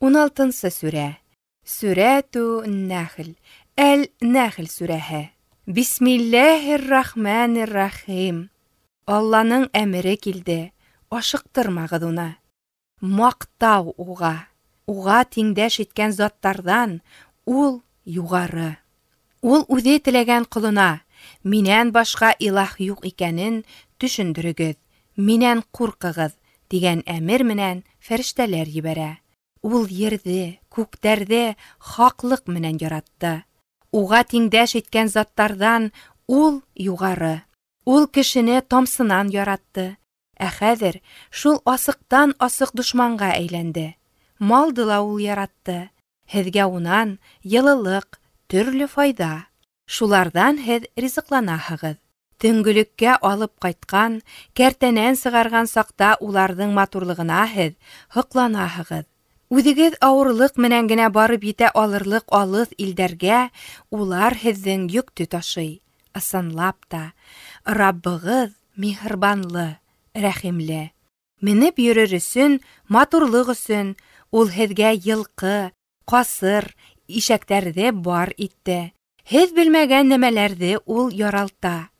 16-нчы сүрә. Сүрәту Нәхл. Әл-Нәхл сүрәһе. Бисмиллаһир-рахманир-рахим. Алланың әмере килде. Ашыктырмагыз уны. Мактау уга. Уга тиңдәш иткән заттардан ул югары. Ул үзе теләгән кулына минән башка илаһ юк икәнен төшендерегез. Минән куркыгыз дигән әмер менән фәрештәләр җибәрә. Ул йөрде, күктәрдә хаклык менән яратты. Уга тиңдәш иткән заттардан ул югары. Ул кешене тамсынан яратты. Хәзер шул асыктан асык душманга әйләнде. Малды ла ул яратты. Һезгә унан йылылык, төрле файда. Шулардан һез ризыкланаһыгыз. Төнгүлеккә алып кайткан, кәртәнән сыгарган сакта уларның матурлыгына һез хокланаһыгыз. Үзегез авырлык менән генә барып җитә алырлык алыс илдәргә улар һезнең йөкте ташый. Ысынлап та, Раббыгыз миһербанлы, рәхимле. Менеп йөрер өчен, матурлык өчен ул һезгә йылкы, касыр, ишәктәрде бар итте. Һез белмәгән нәмәләрне ул яралта.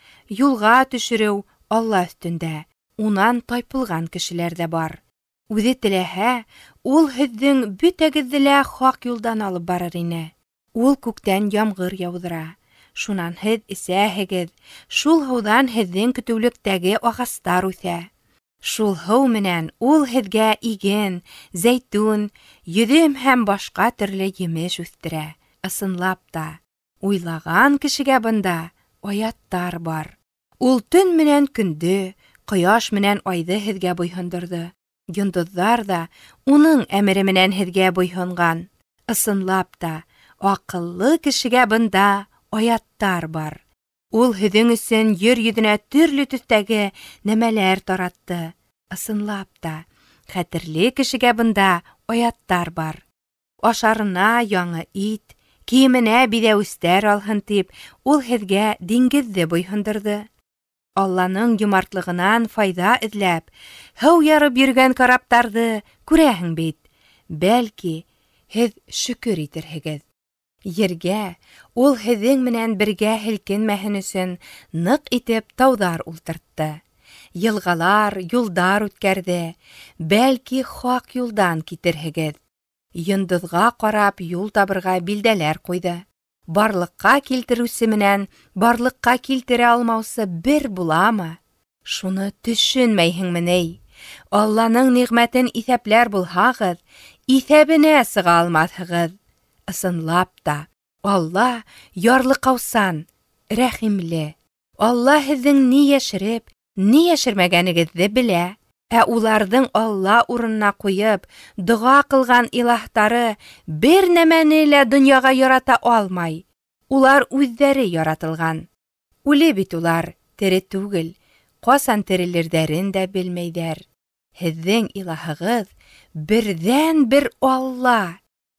Юлга төшерү Алла өстендә. Унан тайпылган кешеләр дә бар. Үзе теләһә, ул һезнең бөтәгезне лә хак юлдан алып барыр ине. Ул күктән ямгыр яудыра. Шунан һез эсәһегез. Шул һаудан һезнең көтүлектәге агастар үсә. Шул һау менән ул һезгә иген, зәйтүн, йөзем һәм башка төрле җимеш үстерә. Ысынлап та, уйлаган кешегә бында аяттар бар. Ул төн менән көнде, кояш менән айды һезгә буйһындырды. Йондызлар да уның әмере менән һезгә буйһынган. Ысынлап та, акыллы кешегә бында аяттар бар. Ул һезнең өчен йөр йөзенә төрле төстәге нәмәләр таратты. Ысынлап та, хәтерле кешегә бында аяттар бар. Ашарына яңы ит, киеменә бидәүстәр алһын дип, ул һезгә диңгезне буйһындырды. Алланың юмартлыгынан файда эзләп, һау ярып йөргән караптарды күрәһең бит. Бәлки, һез шөкер итерһегез. Йергә ул һезнең менән бергә һелкенмәһен өчен нык итеп таудар ултыртты. Йылгалар, юлдар үткәрде. Бәлки, хак юлдан китерһегез. Йондызга карап юл табырга билдәләр куйды. Барлыкка килтерүсе менән барлыкка килтерә алмаусы бер буламы? Шуны төшенмәйһеңме? Алланың ниғмәтен исәпләр булһагыз, исәбенә сыга алмаҫһығыҙ. Ысынлап та, Алла ярлыҡаусан, рәхимле. Алла һеҙҙең ни йәшереп, ни йәшермәгәнегеҙҙе белә. Уларҙың Алла урынына ҡуйып, доға ҡылған илаһтары бер нәмәне лә донъяға ярата алмай. Улар үҙҙәре яратылған. Үле бит улар, тере түгел. Ҡасан терелерҙәрен дә белмәйҙәр. Һеҙҙең илаһығыҙ берҙән-бер Алла.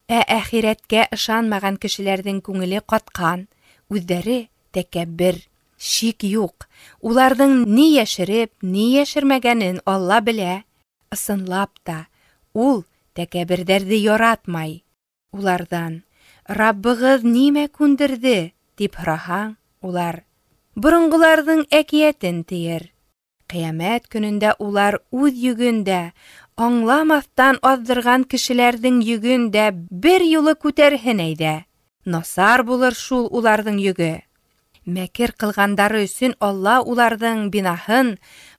Әхирәткә ышанмаған кешеләрҙең күңеле ҡатҡан. Үҙҙәре тәкәббер. Шик юҡ. Уларҙың ни йәшереп, ни йәшермәгәнен Алла белә. Ысынлап та, ул тәкәбберҙәрҙе яратмай. Уларҙан Раббығыҙ нимә күндерҙе тип һораһаң, улар боронғоларҙың әкиәтен тиер. Ҡиәмәт көнөндә улар үҙ йөгөндә, аңламаҫтан аҙҙырған кешеләрҙең йөгөндә бер юлы күтәрһен әйҙә. Насар булыр шул уларҙың йөгө. Мәкер ҡылғандары өсөн Алла уларҙың бинаһын,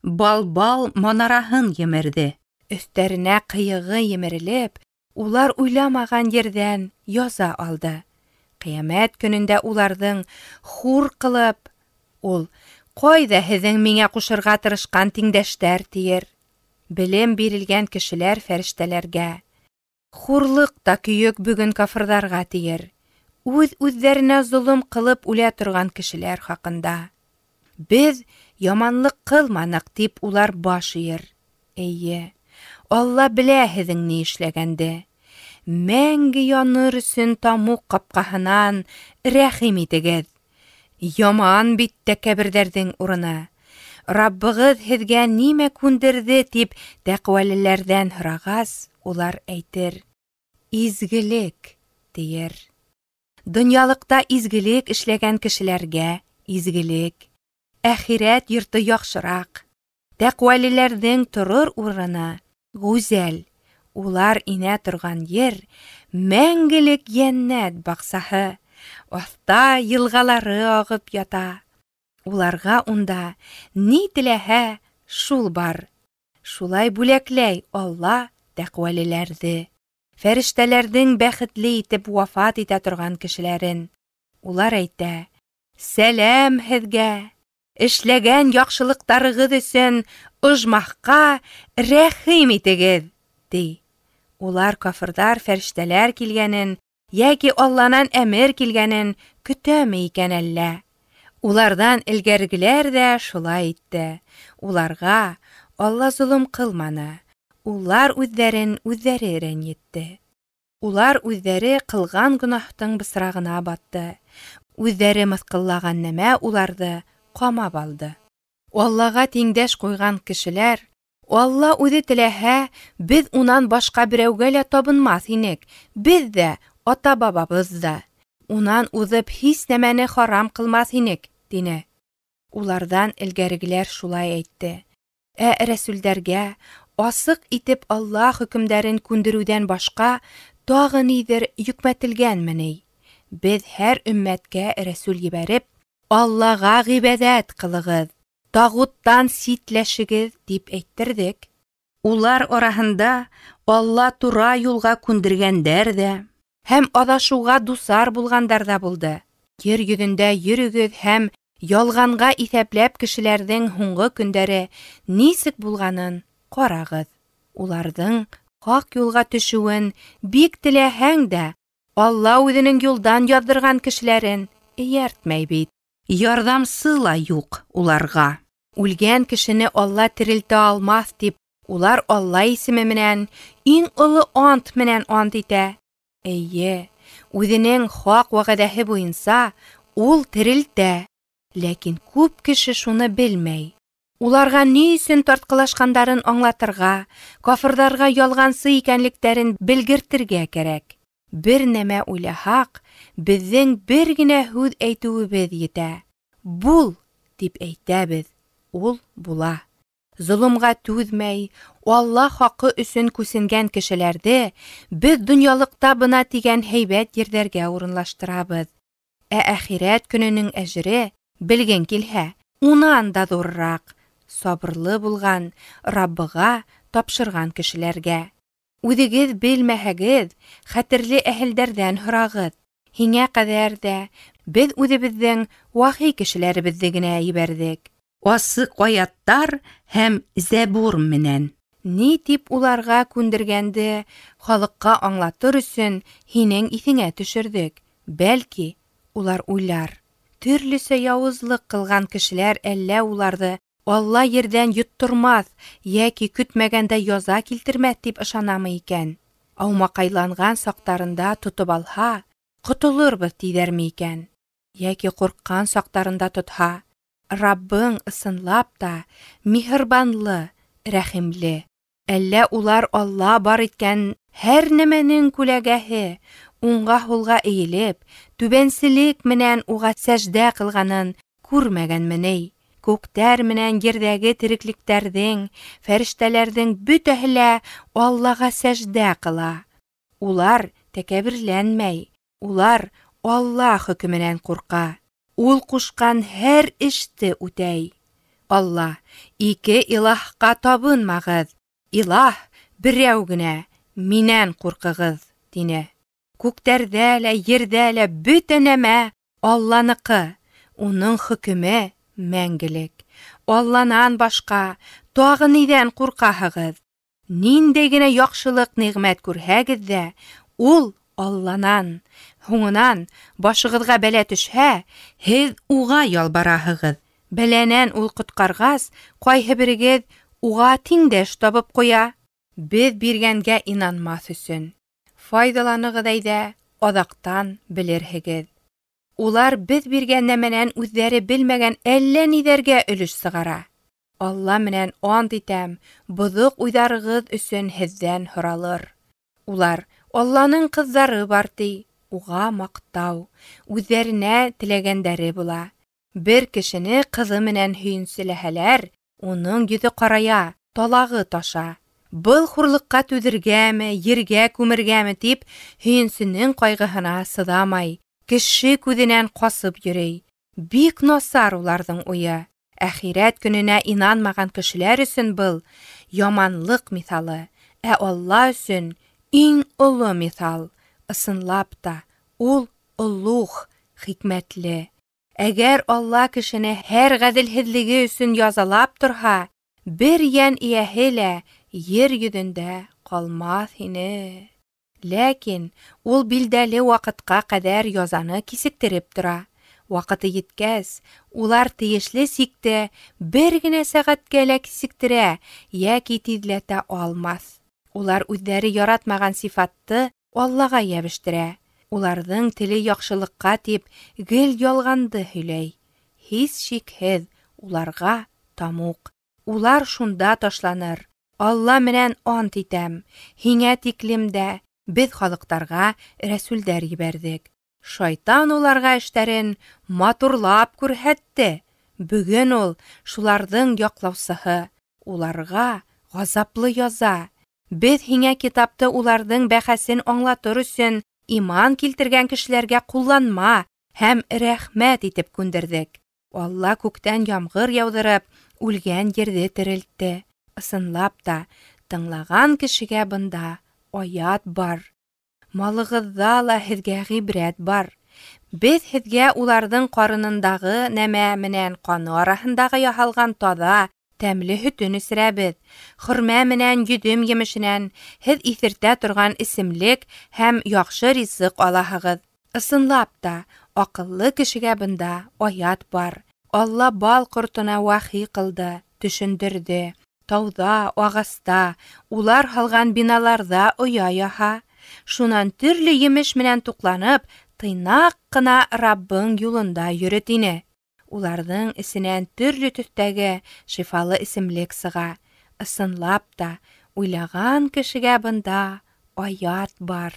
балбал манараһын емерҙе. Өҫтәренә ҡыйығы емерелеп, улар уйламаған ерҙән яза алды. Ҡиәмәт көнөндә уларҙың хур ҡылып, ул ҡайҙа һеҙҙең миңә ҡушырға тырышҡан тиңдәштәр тиер. Белем бирелгән кешеләр фәрештәләргә. Хурлык та көйөк бөгөн кафырҙарға тиер. Үҙ-үҙҙәренә золом ҡылып үлә торған кешеләр хаҡында. Беҙ яманлыҡ ҡылманыҡ тип улар баш эйер. Эйе, Алла белә һеҙҙең ни эшләгәнде. Мәңге яныр өсөн тамуҡ ҡапҡаһынан рәхим итегеҙ. Яман бит тәкәберҙәрҙең урыны. Раббығыҙ һеҙгә нимә күндерҙе тип тәҡүәлеләрҙән һорағас, улар әйтер: изгелек дияр. Дөньялыкта изгелек эшләгән кешеләргә изгелек, әхирәт йорты яхшырак. Тәкъвалиләрнең торыр урыны гүзәл. Улар инә торган ер мәңгелек яннәт баксаһы. Аста елгалары агып ята. Уларга унда ни теләһә шул бар. Шулай бүләкләй Алла тәкъвалиләрде. Фәрештәләрнең бәхетле итеп вафат итә торган кешеләрен. Улар әйтә: "Сәлам һезгә! Эшләгән яхшылыктарыгыз өчен оҗмахка рәхим итегез", ди. Улар кафирдар фәрештәләр килгәнен яки Алланың әмер килгәнен көтәме икән әллә? Улардан элгәргеләр дә шулай итте. Уларга Алла зулым кылманы. Улар үзләрен үзләре рәнҗетте. Улар үзләре кылган гөнаһтың бысрагына батты. Үзләре мыскыллаган нәмә уларды камап алды. Аллага тиңдәш куйган кешеләр: "Алла үзе теләһә, без унан башка берәүгә лә табынмас инек. Без дә, ата-бабабыз да. Унан узып һич нәмәне харам кылмас инек", дине. Улардан элгәргеләр шулай әйтте. Рәсүлләргә асык итеп Алла хөкемдәрен күндерүдән башка тагы нидер йөкмәтелгәнмени? Без һәр өммәткә рәсүл ебәреп, Аллага гыйбадәт кылыгыз, тагуттан ситләшегез дип әйттердек. Улар араһында Алла тура юлга күндергәндәр дә, һәм адашуга дусар булгандар да булды. Йер йөзендә йөрегез һәм ялганга исәпләп кешеләрнең һуңгы көндәре нисек булганын карагыз. Уларның хак юлга төшүен бик теләһәң дә, Алла үзенең юлдан яздырган кешеләрен ияртмәй бит. Ярдәмсы ла юк уларга. Үлгән кешене Алла терелтә алмас дип, улар Алла исеме менән иң олы ант менән ант итә. Әйе, үзенең хак вәгъдәһе буенча ул терелтә. Ләкин күп кеше шуны белмәй. Уларга ни өчен тарткылашкандарын аңлатырга, кафирдарга ялгансы икәнлекләрен белгертергә кирәк. Бер нәмә уйлаһак, безнең бер генә һүз әйтүебез җитә. Бул дип әйтәбез, ул була. Зулымга түзмәй, Алла хакы өчен күсенгән кешеләрде без дөньялыкта бына тигән һәйбәт җирләргә урынлаштырабыз. Әхирәт көненең әҗре белгән килһә, унан да зуррак. Сабырлы булган, Раббыга тапшырган кешеләргә. Үзегез белмәһәгез, хәтерле әһелдәрдән һорагыз. Һиңә кадәр дә без үзебезнең вахи кешеләребезне генә ибәрдек. Асык аяттар һәм Зәбур менән. Ни дип уларга күндергәнде халыкка аңлатыр өчен һинең исеңә төшердек. Бәлки, улар уйлар: төрлесе явызлык кылган кешеләр әллә уларны Алла ердән йоттырмас яки көтмәгәндә яза килтермәс дип ышанамы икән? Аумакайланган сактарында тотып алһа, котылырбыз дидәрме икән? Яки курккан сактарында тотһа, Раббың ысынлап та миһербанлы, рәхимле. Әллә улар Алла бар иткән һәр нәмәнең күләгәһе, уңга-һулга эйелеп, түбәнселек менән уга сәҗдә кылганын күрмәгәнмени? Күктәр менән җирдәге тереклектәрнең, фәрештәләрнең бөтәһе лә Аллага сәҗдә кыла. Улар тәкәбирләнмәй, улар Алла хөкеменән курка. Ул кушкан һәр эште үтәй. Алла: "Ике илаһка табынмагыз. Илаһ берәү генә, минән куркыгыз", дине. Күктәрдә лә, җирдә лә бөтә нәмә Алланыкы. Уның хөкеме мәңгелек. Алланан башка тагы нидән куркаһыгыз? Нинди генә яхшылык ниғмәт күрһәгез дә, ул Алланан. Һуңынан башыгызга бәлә төшһә, һез уга ялбараһыгыз. Бәләнән ул коткаргас, кайһы берегез уга тиңдәш табып куя. Без биргәнгә инанмас өчен. Файдаланыгыз әйдә, адактан белерһегез. Улар без биргән нәмәнән үзләре белмәгән әллә нидәргә өлеш сыгара. Алла менән ант итәм, бозык уйдарыгыз өчен һездән һоралыр. Улар Алланың кызлары бар ди, уга мактау, үзләренә теләгәндәре була. Бер кешене кызы менән һөенселәһәләр, уның йөзе карая, талагы таша. Был хурлыкка түзергәме, ергә күмергәме дип, һөенсенең кайгыһына сыдамай, кеше күҙенән касып йөрөй. Бик насар уларҙың уйы. Әхирәт көнөнә инанмаган кешеләр өсөн был яманлык мисалы, ә Алла өсөн иң олы мисал. Ысынлап та, ул олуг, хикмәтле. Әгәр Алла кешене һәр ғәделһеҙлеге өсөн язалап торһа, бер йән иәһе лә ер йөҙөндә ҡалмаҫ ине. Ләкин ул билдәле ваҡытҡа ҡәҙәр язаны кисектереп тора. Ваҡыты еткәс, улар тейешле сиктә бер генә сәғәткә лә кисектерә йәки тиҙләтә алмаҫ. Улар үҙҙәре яратмаған сифатты Аллаға йәбештерә. Уларҙың теле яҡшылыҡҡа тип гел ялғанды һөйләй. Һис шикһеҙ, уларға тамуҡ. Улар шунда ташланыр. Алла менән ант итәм, һиңә тиклемдә беҙ халыҡтарға рәсүлдәр ебәрҙек. Шайтан уларға эштәрен матурлап күрһәтте. Бөгөн ул шуларҙың яҡлаусыһы. Уларға ғазаплы яза. Беҙ һиңә китапты уларҙың бәхәсен аңлатыр өсөн иман килтергән кешеләргә ҡулланма һәм рәхмәт итеп күндерҙек. Алла күктән ямғыр яуҙырып, үлгән ерҙе терелтте. Ысынлап та, тыңлаған кешегә бында аят бар. Малығыҙҙа ла һеҙгә ғибрәт бар. Беҙ һеҙгә уларҙың ҡарынындағы нәмә менән ҡаны араһындағы яһалған таҙа, тәмле һөтөн эсерәбеҙ. Хөрмә менән йөҙөм емешенән һеҙ иҫертә торған исемлек һәм яҡшы ризыҡ алаһығыҙ. Ысынлап та, аҡыллы кешегә бында аят бар. Алла бал ҡортона вахи ҡылды, төшөндөрҙө. Тауҙа, ағаста, улар һалған биналарҙа оя яһа. Шунан төрлө емеш менән туҡланып, тыйнаҡ ҡына Раббың юлында йөрөт ине. Уларҙың эсенән төрлө төҫтәге шифалы исемлек сыға. Ысынлап та, уйлаған кешегә бында аят бар.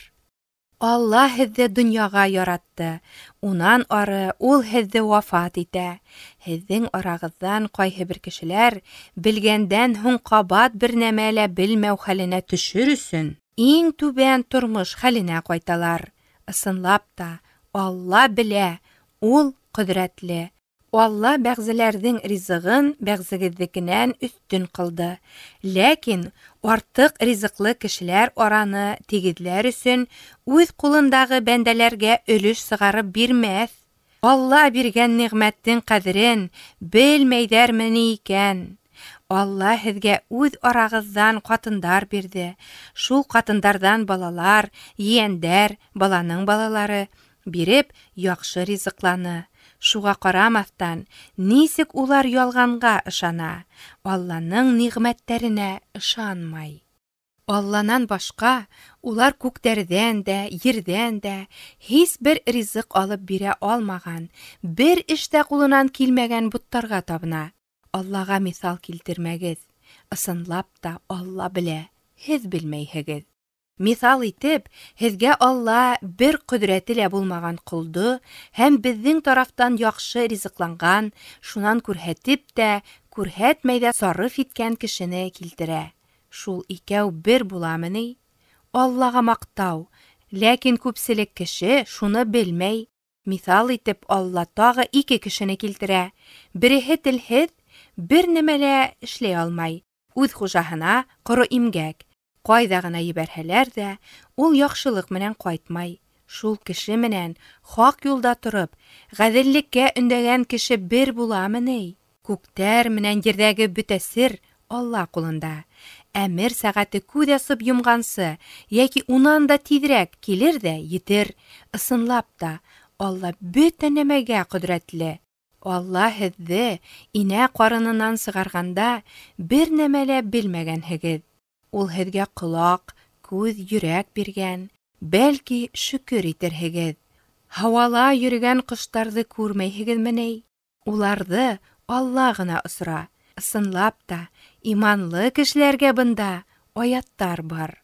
Алла һеҙҙе донъяға яратты. Унан ары ул һеҙҙе вафат итә. Һеҙҙең арағыҙҙан ҡайһы бер кешеләр белгәндән һуң ҡабат бер нәмә лә белмәү хәленә төшөр өсөн иң түбән тормош хәленә ҡайталар. Ысынлап та, Алла белә, ул ҡөҙрәтле. Алла бәғзеләрҙең ризығын бәғзегеҙҙекенән өҫтөн ҡылды. Ләкин артыҡ ризыҡлы кешеләр араны тигеҙләр өсөн үҙ ҡулындағы бәндәләргә өлөш сығарып бирмәҫ. Алла биргән ниғмәттең ҡәҙерен белмәйҙәрме ни икән? Алла һеҙгә үҙ арағыҙҙан ҡатындар бирҙе. Шул ҡатындарҙан балалар, ейәндәр, баланың балалары биреп яҡшы ризыҡланы. Шуға ҡарамаҫтан, нисек улар ялғанға ышана, Алланың ниғмәттәренә ышанмай. Алланан башҡа улар күктәрҙән дә, ерҙән дә һис бер ризыҡ алып бирә алмаған, бер эштә ҡулынан килмәгән буттарға табына. Аллаға миҫал килтермәгеҙ. Ысынлап та Алла белә, һеҙ белмәйһегеҙ. Миҫал итеп, һеҙгә Алла бер ҡөҙрәте лә булмаған ҡолдо һәм беҙҙең тарафтан яҡшы ризыҡланған, шунан күрһәтеп тә, күрһәтмәй ҙә сарыф иткән кешене килтерә. Шул икәү бер буламы ни? Аллаға маҡтау, ләкин күпселек кеше шуны белмәй. Миҫал итеп, Алла тағы 2 кешене килтерә. Береһе телһеҙ, бер нәмә лә эшләй алмай. Үҙ хужаһына ҡоро имгәк. Ҡайҙа ғына ебәрһәләр ҙә, ул яҡшылыҡ менән ҡайтмай. Шул кеше менән хаҡ юлда тороп, ғәҙеллеккә өндәгән кеше бер буламы ни? Күктәр менән ерҙәге бөтә сер Алла ҡулында. Әмер сәғәте күҙ асып йомғансы, йәки унан да тиҙерәк килер ҙә етер. Ысынлап та, Алла бөтә нәмәгә ҡөҙрәтле. Алла һеҙҙе инә ҡарынынан сығарғанда бер нәмә лә белмәгәнһегеҙ. Ул һеҙгә ҡолаҡ, күҙ, йөрәк биргән. Бәлки, шөкөр итерһегеҙ. Һауала йөрөгән ҡоштарҙы күрмәйһегеҙме ни? Уларҙы Алла ғына осора. Ысынлап та, иманлы кешеләргә бында аяттар бар.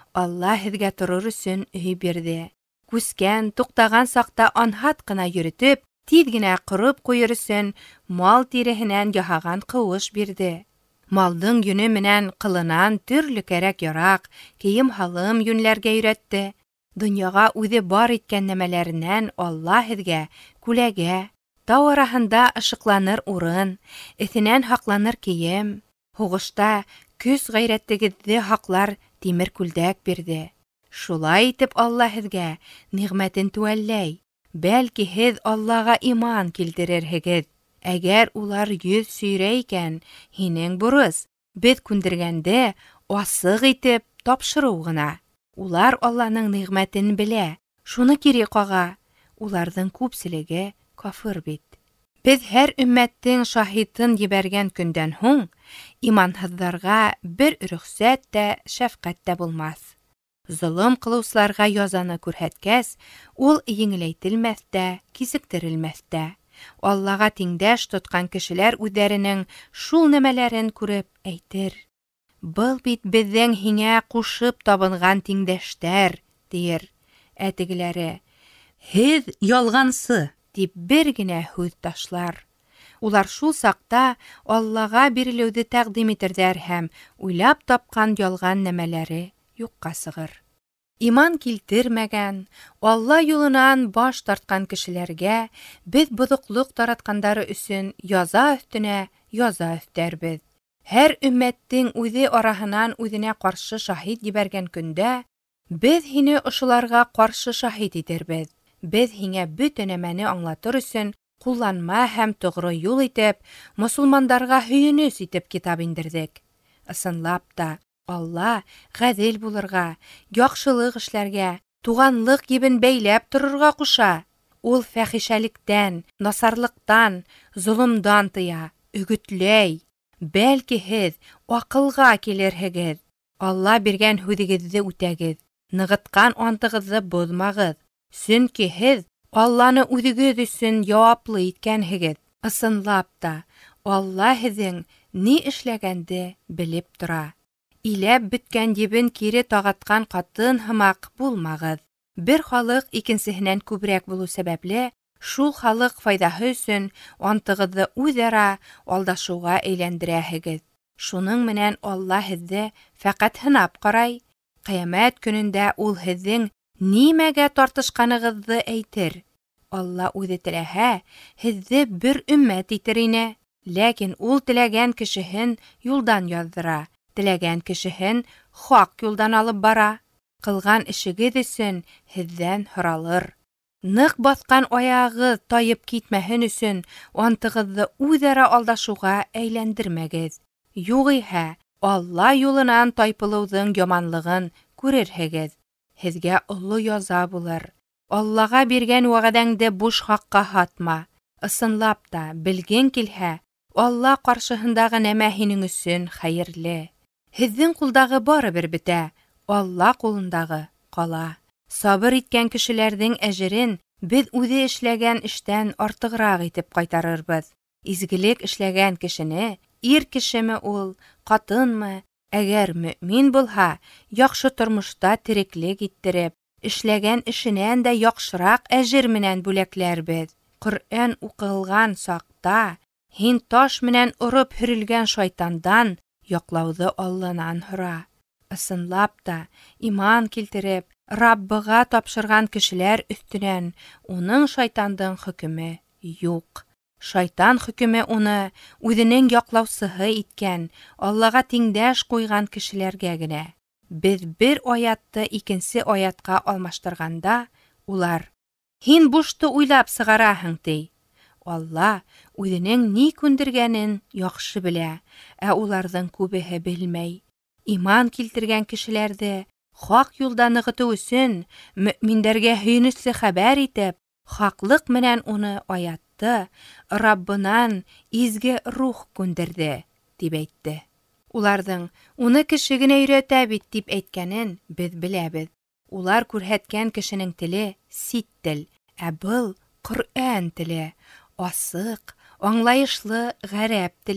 Алла һеҙгә торор өсөн өй бирҙе. Күскән, туҡтаған саҡта анһат ҡына йөрөтөп, тиҙ генә ҡороп ҡуйыр өсөн мал тиреһенән яһаған ҡыуыш бирҙе. Малдың йөнө менән ҡылынан төрлө кәрәк-яраҡ, кейем-һалым йүнләргә өйрәтте. Донъяға үҙе бар иткән нәмәләренән Алла һеҙгә күләгә, тау араһында ышыҡланыр урын, эҫенән һаҡланыр кейем, һуғышта көс-ғәйрәтегеҙҙе һаҡлар тимер күлдәк бирҙе. Шулай итеп Алла һеҙгә ниғмәтен түәлләй. Бәлки һеҙ Аллаға иман килтерерһегеҙ. Әгәр улар йөҙ сөйрәй икән, һинең бурыс беҙ күндергәнде асыҡ итеп тапшырыу ғына. Улар Алланың ниғмәтен белә, шуны кире ҡаға. Уларҙың күпселеге кафыр бит. Беҙ һәр өммәттең шаһитын ебәргән көндән һуң, иманһыҙҙарға бер рөхсәт тә, шәфҡәт тә булмаҫ. Золом ҡылыусыларға язаны күрһәткәс, ул еңеләйтелмәҫ тә, кисектерелмәҫ тә. Аллаға тиңдәш тотҡан кешеләр үҙҙәренең шул нәмәләрен күреп әйтер: «Был бит беҙҙең һиңә ҡушып табынған тиңдәштәр», тиер. Тегеләре: «Һеҙ ялғансы», тип бер генә һүҙ ташлар. Улар шул саҡта Аллаға бирелеүҙе тәҡдим итерҙәр һәм уйлап тапҡан ялған нәмәләре юҡҡа сығыр. Иман килтермәгән, Алла юлынан баш тартҡан кешеләргә беҙ боҙоҡлоҡ таратҡандары өсөн яза өҫтөнә яза өҫтәрбеҙ. Һәр өммәттең үҙе араһынан үҙенә ҡаршы шаһит ебәргән көндә, беҙ һине ошоларға ҡаршы шаһит итербеҙ. Беҙ һиңә бөтә нәмәне аңлатыр өсөн ҡулланма һәм тоғро юл итеп, мосолмандарға һөйөнөс итеп китап индерҙек. Ысынлап та, Алла ғәҙел булырға, яҡшылыҡ эшләргә, туғанлыҡ ебен бәйләп торорға ҡуша. Ул фәхишәлектән, насарлыҡтан, золомдан тыя, өгөтләй. Бәлки һеҙ аҡылға килерһегеҙ. Алла биргән һүҙегеҙҙе үтәгеҙ, нығытҡан антығыҙҙы боҙмағыҙ. Сөнки һеҙ Алланы үҙегеҙ өсөн яуаплы иткәнһегеҙ. Ысынлап та, Алла һеҙҙең ни эшләгәнде белеп тора. Иләп бөткән ебен кире тағатҡан ҡатын һымаҡ булмағыҙ. Бер халыҡ икенсеһенән күберәк булыу сәбәпле, шул халыҡ файҙаһы өсөн антығыҙҙы үҙ-ара алдашыуға әйләндерәһегеҙ. Шуның менән Алла һеҙҙе фәҡәт һынап ҡарай. Ҡиәмәт көнөндә ул һеҙҙең нимәгә тартышҡанығыҙҙы әйтер. Алла үҙе теләһә, һеҙҙе бер өммәт итер ине. Ләкин ул теләгән кешеһен юлдан яҙҙыра, теләгән кешеһен хаҡ юлдан алып бара. Ҡылған эшегеҙ өсөн һеҙҙән һоралыр. Ныҡ баҫҡан аяғығыҙ тайып китмәһен өсөн антығыҙҙы үҙ-ара алдашыуға әйләндермәгеҙ. Юғиһә, Алла юлынан тайпылыуҙың яманлығын күрерһегеҙ. Һеҙгә оло яза булыр. Аллаға биргән вәғәҙәңде буш хаҡҡа һатма. Ысынлап та, белгең килһә, Алла ҡаршыһындағы нәмә һинең өсөн хәйерле. Һеҙҙең ҡулдағы барыбер бетә, Алла ҡулындағы ҡала. Сабыр иткән кешеләрҙең әжерен беҙ үҙе эшләгән эштән артығыраҡ итеп ҡайтарырбыҙ. Изгелек эшләгән кешене, ир кешеме ул, ҡатынмы, әгәр мөьмин булһа, яҡшы тормошта тереклек иттереп, эшләгән эшенән дә яҡшыраҡ әжер менән бүләкләрбеҙ. Ҡөрьән уҡылған саҡта, һин таш менән ороп һөрөлгән шайтандан яҡлауҙы Алланан һора. Ысынлап та, иман килтереп, Раббыға тапшырған кешеләр өҫтөнән уның шайтандың хөкөмө юҡ. Шайтан хөкөмө уны үҙенең яҡлаусыһы иткән, Аллаға тиңдәш ҡуйған кешеләргә генә. Беҙ бер аятты икенсе аятҡа алмаштырғанда, улар: «Һин бушты уйлап сығараһың», ти. Алла үҙенең ни күндергәнен яҡшы белә, ә уларҙың күбеһе белмәй. Иман килтергән кешеләрҙе хаҡ юлда нығытыу өсөн мөьминдәргә һөйөнөслө хәбәр итеп, хаҡлыҡ менән уны аятты Раббынан изге рух күндерҙе, тип әйтте. Уларҙың уны кеше генә өйрәтә бит тип әйткәнен беҙ беләбеҙ. Улар күрһәткән кешенең теле сит тел, ә был Ҡөрьән теле, асыҡ, аңлайышлы ғәрәп теле.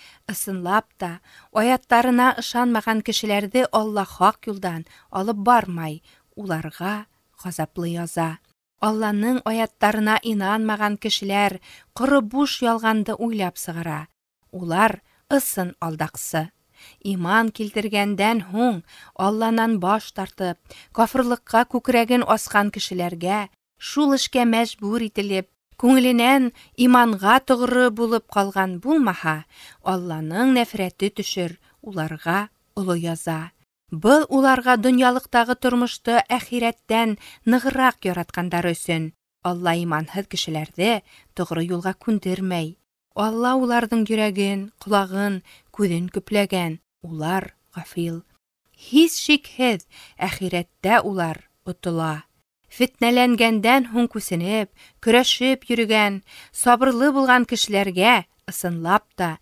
Ысынлап та, аяттарына ышанмаган кешеләрде Алла хак юлдан алып бармай, уларга газаплы яза. Алланың аяттарына инанмаган кешеләр коры буш ялганды уйлап сыгыра. Улар ысын алдаксы. Иман килтергәндән һуң Алланан баш тартып, кафырлыкка күкрәген аскан кешеләргә шул эшкә мәҗбүр ителеп, күңеленнән иманга тугры булып калган булмаһа, Алланың нәфрәте төшер, уларга олы яза. Был уларга дөньялыктагы тормышты әхирәттән ныграк яраткандар өчен. Алла иманһыз кешеләрне тугры юлга күндермәй. Алла уларның йөрәген, колагын, күҙен күпләгән. Улар гафил. Һис шикһеҙ, әхирәттә улар отола. Фитнәләнгәндән һуң күсенеп, көрәшеп йөрөгән, сабырлы булган кешеләргә ысынлап та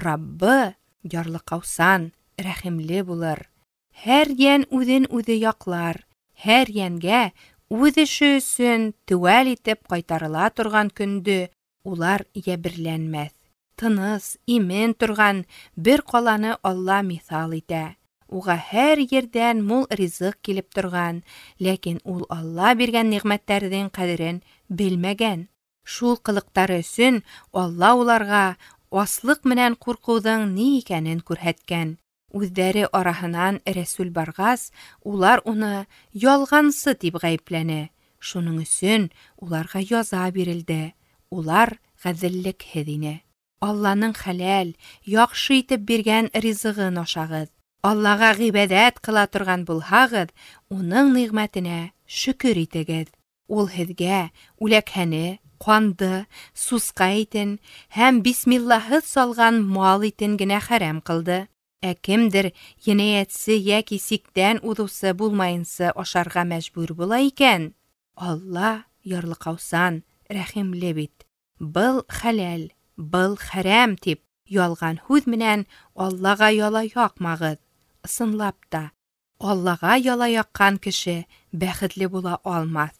Раббы ярлыкаусан, рәхимле булыр. Һәр йән үҙен үҙе яҡлар. Һәр йәнгә үҙ эше өсөн теүәл итеп ҡайтарыла торган көндө улар йәберләнмәҫ. Тыныс, имен торган бер ҡаланы Алла миҫал итә. Уға һәр ердән мул ризыҡ килеп торган, ләкин ул Алла биргән ниғмәттәрҙең ҡәҙерен белмәгән. Шул ҡылыҡтары өсөн Алла уларға аслыҡ менән ҡурҡыуҙың ни икәнен күрһәткән. Үҙҙәре араһынан Рәсүл барғас, улар уны ялғансы тип ғәйепләне. Шуның өсөн уларға яза бирелде. Улар ғәҙеллекһеҙ ине. Алланың хәләл, яҡшы итеп биргән ризығын ашағыҙ. Аллаға ғибәҙәт ҡыла торған булһағыҙ, уның ниғмәтенә шөкөр итегеҙ. Ул һеҙгә үләкһәне, ҡанды, сусҡа итен һәм бисмиллаһыҙ салған мал итен генә хәрәм ҡылды. Ә кемдер енәйәтсе йәки сиктән уҙыусы булмайынсы ашарға мәжбүр була икән? Алла ярлыҡаусан, рәхимле бит. Был хәләл, был хәрәм тип, ялған һүҙ менән Аллаға яла яҡмағыҙ. Ысынлап та, Аллаға яла яҡҡан кеше бәхетле була алмаҫ.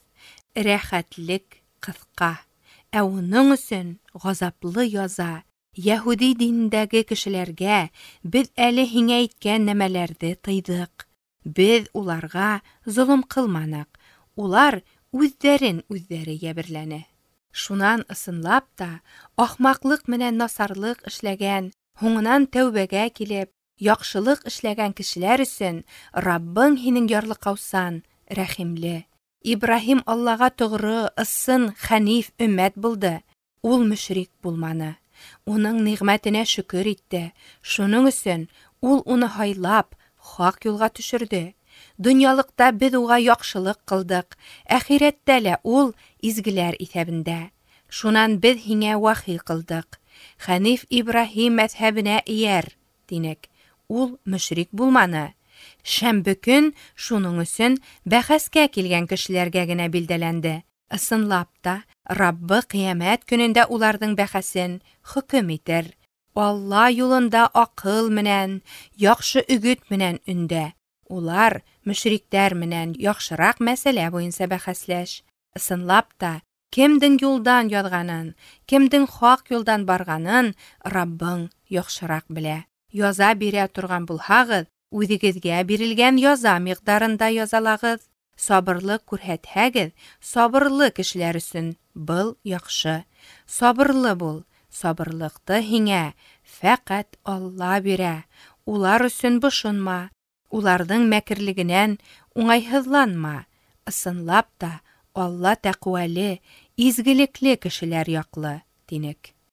Рәхәтлек ҡыҫҡа, ә уның өсөн ғазаплы яза. Яһуди диндәге кешеләргә беҙ әле һиңә иткән нәмәләрҙе тыйҙыҡ. Беҙ уларға золом ҡылманыҡ. Улар үҙҙәрен үҙҙәре йәберләне. Шунан ысынлап та, ахмаҡлыҡ менән насарлыҡ эшләгән, һуңынан тәүбәгә килеп, яҡшылыҡ эшләгән кешеләр өсөн Раббың һинең ярлыҡаусан, рәхимле. Ибраһим Аллаға тоғро, ысын, хәниф өммәт булды. Ул мөшрик булманы. Уның ниғмәтенә шөкөр итте. Шуның өсөн ул уны һайлап, хак юлға төшөрҙө. Дөньялыҡта беҙ уға яҡшылыҡ ҡылдыҡ, әхирәттә лә ул изгеләр иҫәбендә. Шунан беҙ һиңә вахи ҡылдыҡ. Хәниф Ибраһим мәҙһәбенә эйәр, тинек. Ул мөшрик булманы. Шәмбе көн шуның өсөн бәхәскә килгән кешеләргә генә билдәләнде. Ысынлап та, Раббы ҡиәмәт көнөндә уларҙың бәхәсен хөкөм итер. Алла юлында аҡыл менән, яҡшы өгөт менән өндә. Улар мөшриктәр менән яҡшыраҡ мәсьәлә буйынса бәхәсләш. Ысынлап та, кемдең юлдан яҙғанын, кемдең хаҡ юлдан барғанын Раббың яҡшыраҡ белә. Яза бирә торған булһағыҙ, үҙегеҙгә бирелгән яза миҡдарында язалағыҙ. Сабырлыҡ күрһәтһәгеҙ, сабырлы кешеләр өсөн был яҡшы. Сабырлы бул. Сабырлыҡты һиңә фәҡәт Алла бирә. Улар өсөн бошонма. Уларҙың мәкерлегенән уңайһыҙланма. Ысынлап та, Алла тәҡүәле, изгелекле кешеләр яҡлы, тинек.